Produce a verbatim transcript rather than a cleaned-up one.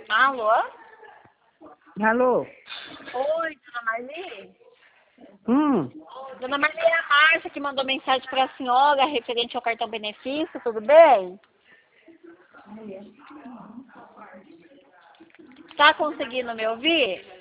Alô? Alô? Oi, dona Marli? Hum, Dona Marli, é a Márcia que mandou mensagem para a senhora referente ao cartão benefício, tudo bem? Tá conseguindo me ouvir?